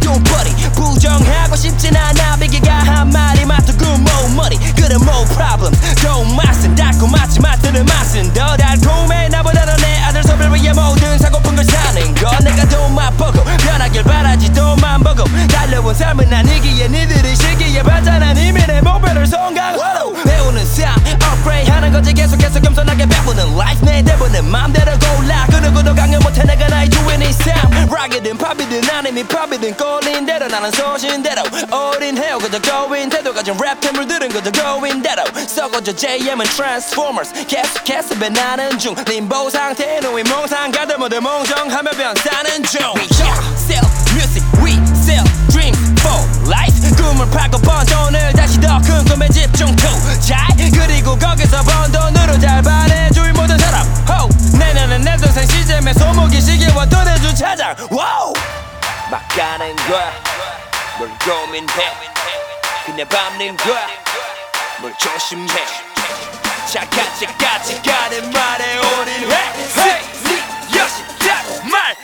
don't buddy 부정하고 싶진 않아 비계가 한 마리 맛도 good more money 그래 more problems don't 맛은 달콤하지 맛들은 맛은 더 달콤해 나보다 내 아들 소비를 위해 모든 사고픈 걸 사는 거 내가 돈 맛보고 변하길 바라지 돈만 보고 달려온 삶은 아니기에 니들이 시기에 발전한 이미 내 목표를 성공하고 배우는 삶 upgrade 하는 거지 계속해서 겸손하게 배우는 life 내 대부는 맘대로 골라 그 누구도 강요 못해 내가 나의 주인의 삶 락이든 팝이든 아니면 팝이든 꼴린 대로 나는 소신대로 어린 헤어 그저 going 태도 가진 랩 태물들은 그저 going 대로 썩어져 JM은 Transformers 계속해서 변하는 중 림보 상태에 놓인 몽상가들 모두 몽정하며 변사는 중 We sell music, we sell dreams for life 꿈을 파고 번 돈을 다시 더 큰 꿈에 집중 투자 그리고 거기서 번 돈으로 잘 반해줄 모든 사람 내년은 내 동생 시잼에 소목이 시계와 돈의 주차장 wow! 막 가는 거야 뭘 고민해 그냥 밟는 거야 뭘 조심해 차까지 가는 말에 올인해 Hey! 네 여신다고 말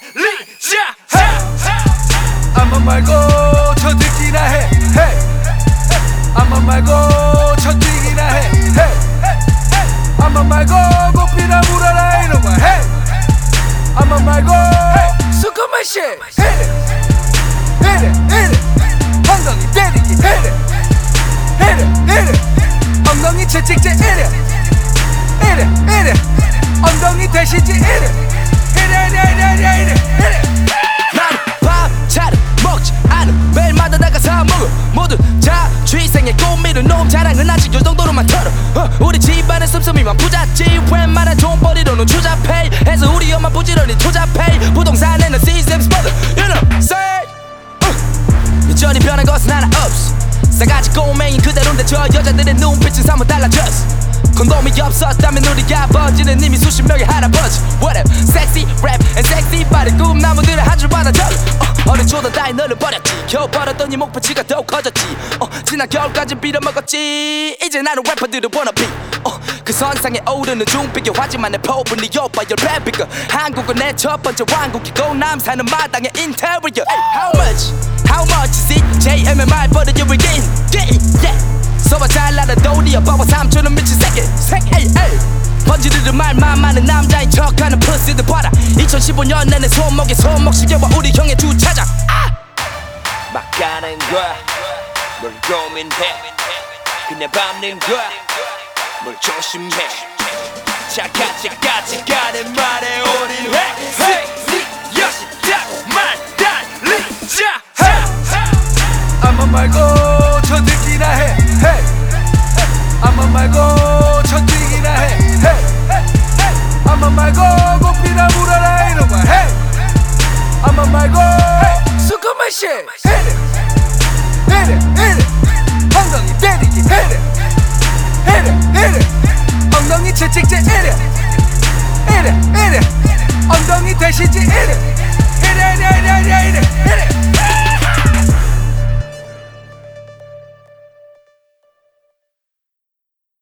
달리자 아무 말고 저 듣기나 해 Hey! 아무 말고 저 뛰기나 해 Hey! 아무 말고 고삐나 물어라 이놈아 Hey! 아무 말고 수컷만 shit Hit it Hit it Hit it 엉덩이 때리기 Hit it Hit it Hit it 엉덩이 채찍질 Hit it Hit it Hit it 엉덩이 대신지 Hit it Hit it Hit it Hit it Hit it 밥차를 먹지 않은 매일마다 나가 사 먹어 모두 자취생의 꿈이룬 놈 자랑은 아직 요 정도로만 털어 우리 집안은 씀씀이만 부잣집 웬만한 돈벌이로는 추잡해 해서 우리 엄마 부지런히 투잡해 부동산에는 시스템 스포드 You know say 여전히 변한 것은 하나 없어 싸가지 꼬맹이 그대로인데 저 여자들의 눈빛은 사뭇 달라졌어 콘돔이 없었다면 우리가 번지는 이미 수십 명의 할아버지 Whatever Sexy rap and sexy body 꿈나무들의 한 줄 받아 적어 어느 조던 따위 너를 버렸지 겨우 벌었더니 목표치가 더욱 커졌지 지난 겨울까지 빌어먹었지 이제 나는 래퍼들을 wannabe 그 선상에 오르는 중비교 하지만 내 포부는 네 오빠 열 랩비거 한국은 내 첫 번째 왕국이고 남 사는 마당의 인테리어 How much? How much is it? JMMI for the year again Yeah 서봐 잘 나라 도리어 봐봐 삼촌은 미친 새끼 번지르르 말만 많은 남자인 척하는 푸시들 봐라 2015년 내내 손목에 손목 시계와 우리 형의 주차장 막 가는 거야 뭘 고민해 그냥 밟는 거야 뭘 조심해 차까지 가는 말에 올인해 Hey! 네 여신다고 말 달리자 아무 말고 저 듣기나 해 Hey! 아무 말고 저 뛰기나 해 Hey! 아무 말고 고삐나 물어라 이놈아 Hey! 아무 말고 수컷만 shit Hit it Hit it Hit it 엉덩이 때리기 Hit it Hit it Hit it 엉덩이 채찍질 Hit it Hit it Hit it 엉덩이 대신지 Hit it Hit it Hit it Hit it Hit it